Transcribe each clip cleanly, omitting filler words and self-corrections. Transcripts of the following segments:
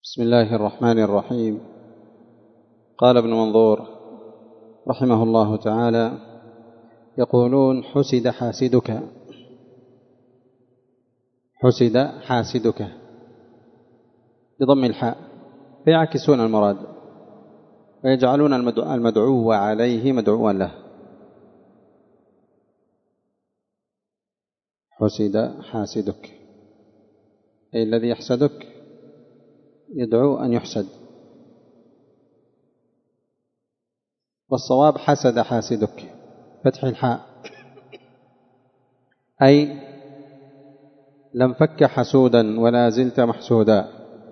بسم الله الرحمن الرحيم. قال ابن منظور رحمه الله تعالى: يقولون حسد حاسدك، حسد حاسدك بضم الحاء، فيعكسون المراد ويجعلون المدعو عليه مدعوا له. حسد حاسدك أي الذي يحسدك يدعو أن يحسد، والصواب حسد حاسدك فتح الحاء، أي لم فك حسودا ولا زلت محسودا.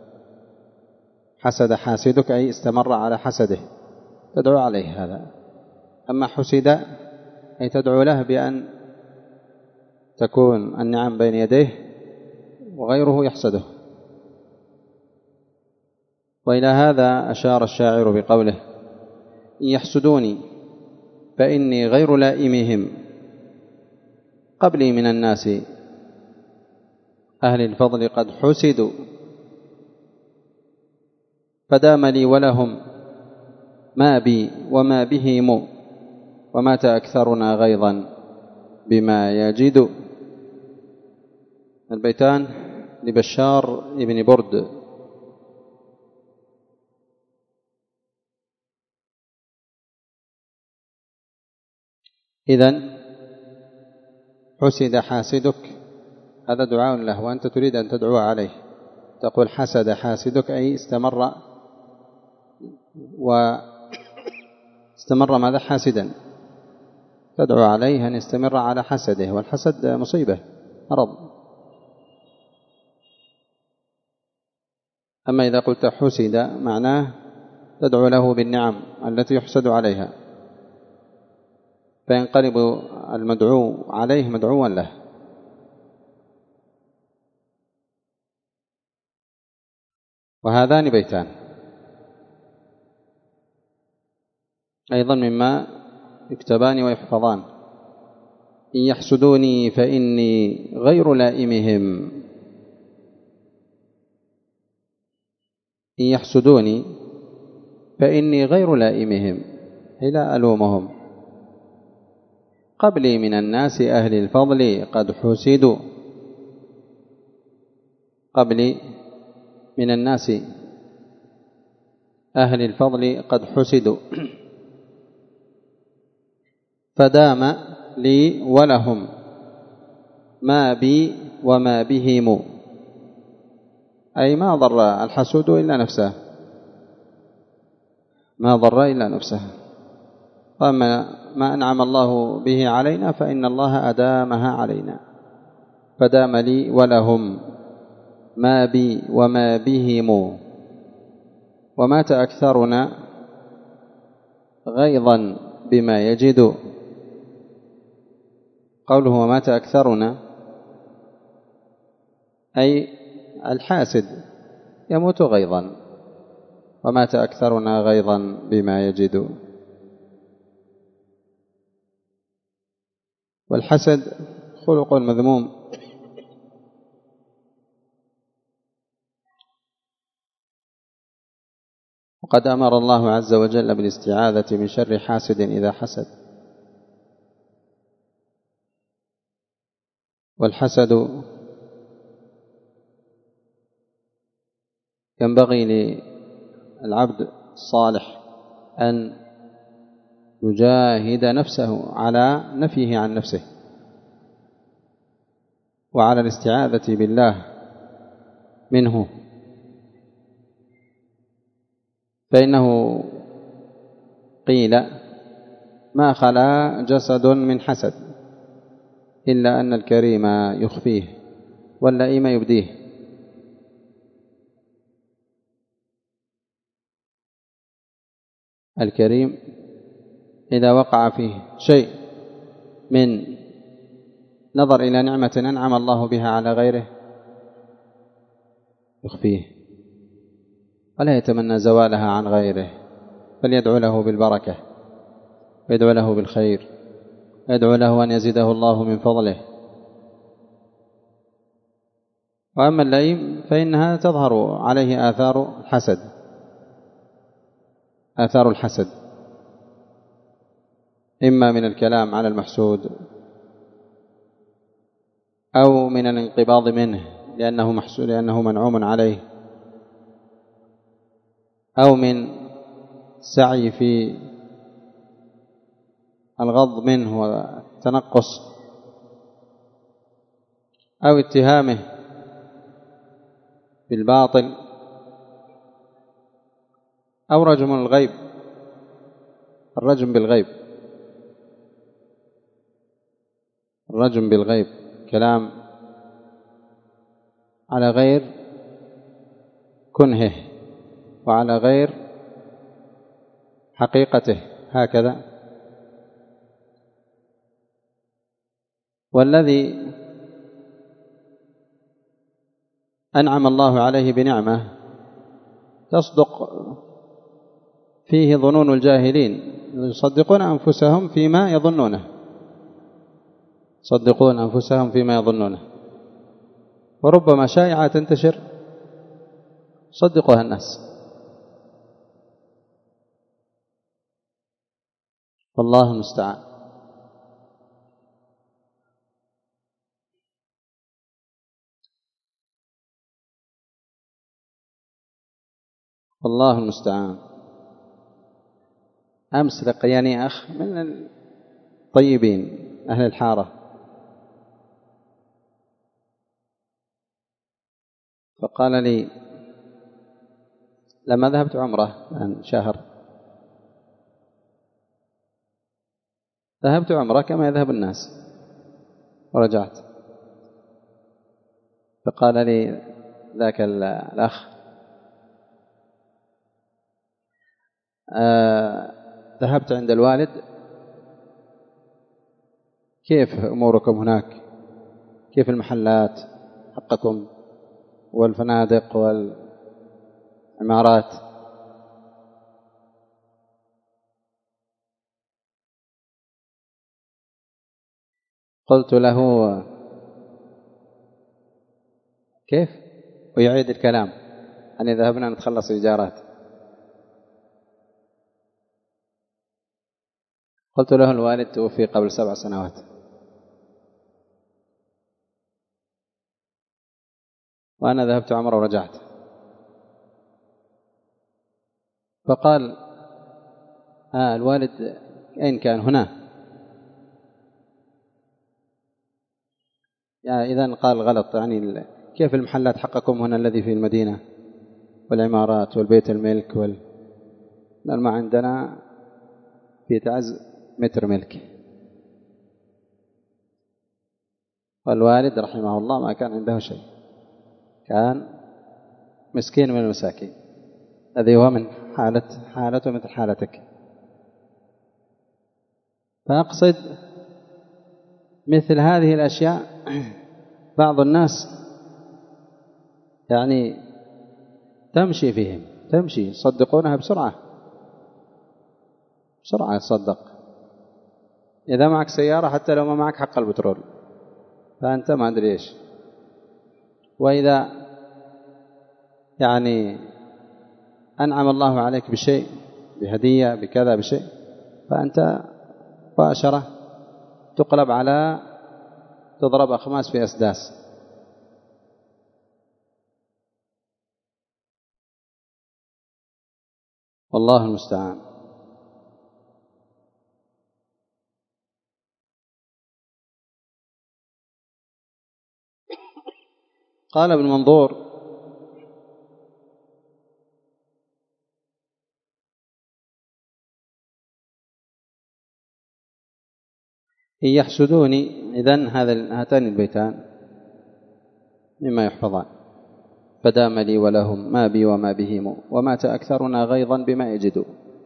حسد حاسدك أي استمر على حسده، تدعو عليه هذا. أما حسد أي تدعو له بأن تكون النعم بين يديه وغيره يحسده. وإلى هذا أشار الشاعر بقوله: إن يحسدوني فإني غير لائمهم، قبلي من الناس أهل الفضل قد حسدوا، فدام لي ولهم ما بي وما بهم، ومات أكثرنا غيظا بما يجد. البيتان لبشار ابن برد. إذن حسد حاسدك هذا دعاء له، وأنت تريد أن تدعو عليه، تقول حسد حاسدك أي استمر ماذا؟ حاسدا، تدعو عليه أن يستمر على حسده، والحسد مصيبة مرض. أما إذا قلت حسد معناه تدعو له بالنعم التي يحسد عليها، فينقلب المدعو عليه مدعوا له. وهذان بيتان أيضا مما يكتبان ويحفظان: إن يحسدوني فإني غير لائمهم. إن يحسدوني فإني غير لائمهم أي لا ألومهم، قبلي من الناس أهل الفضل قد حسدوا، قبلي من الناس أهل الفضل قد حسدوا، فدام لي ولهم ما بي وما بهم، أي ما ضر الحسود إلا نفسه، ما ضر إلا نفسه. وأما ما أنعم الله به علينا فإن الله أدامها علينا. فدام لي ولهم ما بي وما بهم، ومات أكثرنا غيظا بما يجد. قوله ومات أكثرنا أي الحاسد يموت غيظا، ومات أكثرنا غيظا بما يجد. والحسد خلق مذموم، وقد أمر الله عز وجل بالاستعاذة من شر حاسد إذا حسد. والحسد ينبغي للعبد الصالح أن يجاهد نفسه على نفيه عن نفسه، وعلى الاستعاذة بالله منه، فإنه قيل ما خلا جسد من حسد إلا أن الكريم يخفيه واللئيم يبديه. الكريم إذا وقع فيه شيء من نظر إلى نعمة أنعم الله بها على غيره يخفيه ولا يتمنى زوالها عن غيره، بل يدعو له بالبركة ويدعو له بالخير ويدعو له أن يزيده الله من فضله. وأما اللئيم فإنها تظهر عليه آثار الحسد، آثار الحسد، إما من الكلام على المحسود أو من الانقباض منه لأنه محسود، لأنه منعوم عليه، أو من سعي في الغض منه والتنقص، أو اتهامه بالباطل، أو رجم الغيب، الرجم بالغيب، الرجم بالغيب كلام على غير كنهه وعلى غير حقيقته هكذا. والذي أنعم الله عليه بنعمة تصدق فيه ظنون الجاهلين، يصدقون أنفسهم فيما يظنونه، يصدقون أنفسهم فيما يظنونه، وربما شائعة تنتشر صدقها الناس. والله المستعان. والله المستعان. أمس لقياني أخ من الطيبين أهل الحارة، فقال لي لما ذهبت عمرة عن شهر، ذهبت عمرة كما يذهب الناس ورجعت، فقال لي ذاك الأخ ذهبت عند الوالد، كيف أموركم هناك؟ كيف المحلات حقكم والفنادق والعمارات؟ قلت له كيف؟ ويعيد الكلام أن ذهبنا نتخلص إيجارات. قلت له الوالد توفي قبل 7 سنوات. وأنا ذهبت عمرة ورجعت. فقال الوالد أين كان؟ هنا. يعني إذن قال غلط، يعني كيف المحلات حقكم هنا الذي في المدينة والعمارات والبيت الملك ما عندنا في تعز متر ملك. والوالد رحمه الله ما كان عنده شيء، كان مسكين من المساكين، الذي هو من حالته مثل حالتك. فأقصد مثل هذه الأشياء بعض الناس يعني تمشي فيهم، تمشي يصدقونها بسرعة يصدق. إذا معك سيارة حتى لو ما معك حق البترول فأنت ما أدري إيش، وإذا يعني أنعم الله عليك بشيء، بهدية بكذا بشيء، فأنت مباشرة تقلب على تضرب أخماس في أسداس. والله المستعان. قال ابن منظور إن يحسدوني، إذن هاتان البيتان مما يحفظان: فدام لي ولهم ما بي وما بهم، ومات أكثرنا غيظا بما يجدوا.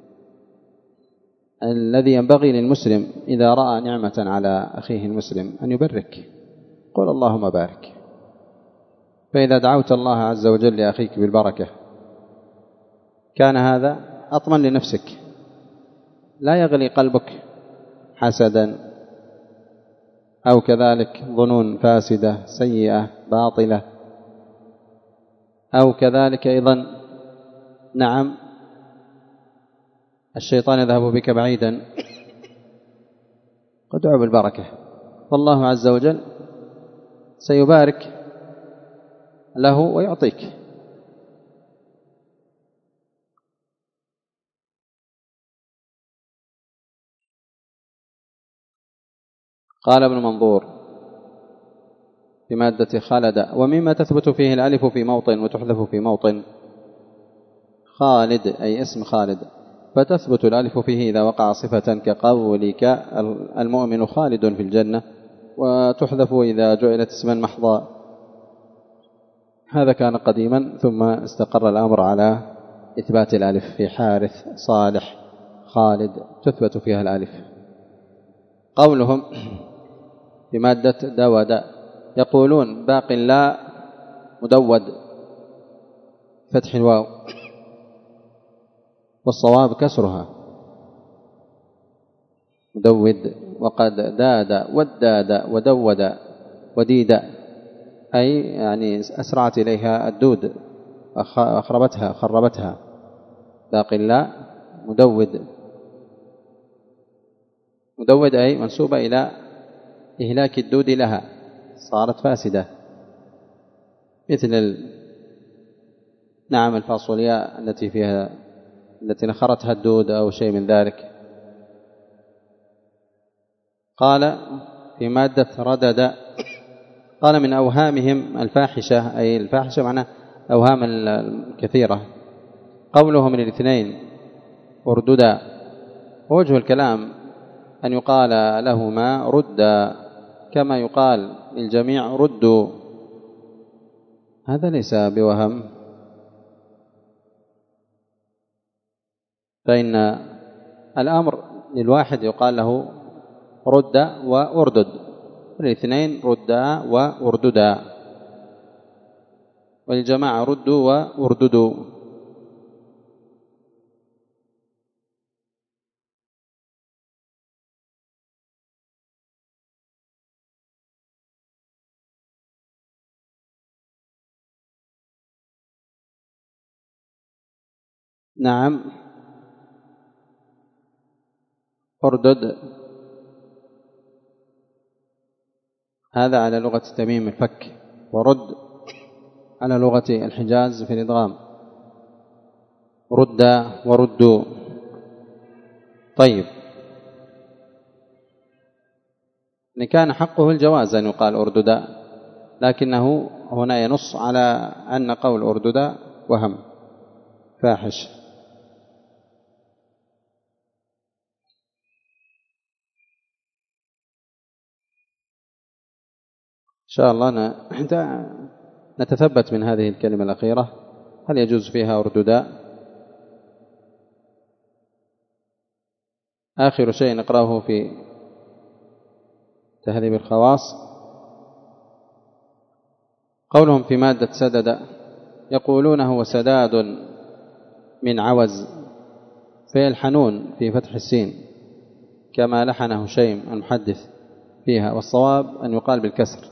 الذي ينبغي للمسلم إذا رأى نعمة على أخيه المسلم أن يبرك، قل اللهم بارك. فإذا دعوت الله عز وجل لأخيك بالبركة كان هذا أطمن لنفسك، لا يغلي قلبك حسدا أو كذلك ظنون فاسدة سيئة باطلة أو كذلك أيضا نعم الشيطان يذهب بك بعيدا، قد دعوا بالبركة، والله عز وجل سيبارك له ويعطيك. قال ابن منظور في مادة خالد: ومما تثبت فيه الألف في موطن وتحذف في موطن. خالد أي اسم خالد، فتثبت الألف فيه إذا وقع صفة كقولك المؤمن خالد في الجنة، وتحذف إذا جعلت اسما محضا. هذا كان قديما، ثم استقر الأمر على إثبات الألف في حارث، صالح، خالد تثبت فيها الألف. قولهم في مادة دود يقولون باق لا مدود فتح الواو، والصواب كسرها مدود، وقد داد وداد ودود وديد، أي يعني أسرعت إليها الدود أخربتها خربتها. باق لا مدود، مدود أي منسوبة إلى إهلاك الدود لها، صارت فاسدة، مثل نعم الفاصولياء التي نخرتها الدود أو شيء من ذلك. قال في مادة ردد قال من أوهامهم الفاحشة، أي الفاحشة معناه أوهام الكثيرة. قوله من الاثنين أرددا، ووجه الكلام أن يقال لهما ردا كما يقال للجميع ردوا، هذا ليس بوهم، فإن الأمر للواحد يقال له رد وأردد، والاثنين ردا وأرددا، والجماعة ردوا وأرددوا. نعم أردد هذا على لغة تميم الفك، ورد على لغة الحجاز في الإدغام، رد وردوا. طيب، إن كان حقه الجواز أن يقال أرددا، لكنه هنا ينص على أن قول أرددا وهم فاحش. إن شاء الله نتثبت من هذه الكلمة الأخيرة، هل يجوز فيها أرددا؟ آخر شيء نقرأه في تهذيب الخواص قولهم في مادة سدد يقولون هو سداد من عوز، فيلحنون في فتح السين كما لحن هشيم المحدث فيها، والصواب أن يقال بالكسر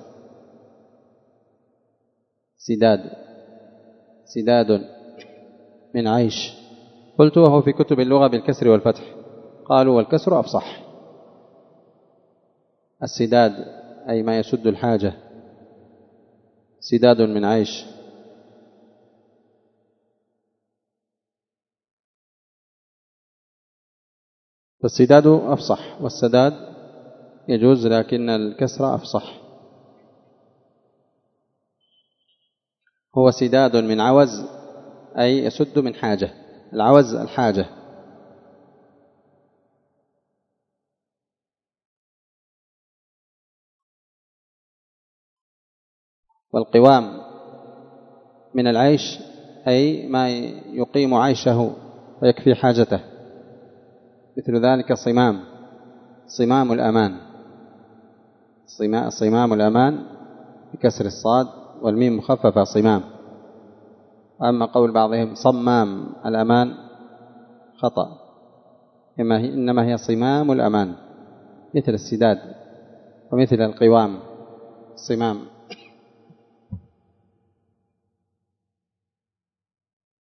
سداد، سداد من عيش. قلت وهو في كتب اللغة بالكسر والفتح، قالوا والكسر أفصح. السداد أي ما يسد الحاجة، سداد من عيش. فالسداد أفصح، والسداد يجوز لكن الكسر أفصح. هو سداد من عوز أي يسد من حاجة، العوز الحاجة. والقوام من العيش أي ما يقيم عيشه ويكفي حاجته، مثل ذلك صمام، صمام الأمان، صمام الأمان بكسر الصاد والميم مخففة صمام. أما قول بعضهم صمام الأمان خطأ، إنما هي صمام الأمان، مثل السداد ومثل القوام صمام.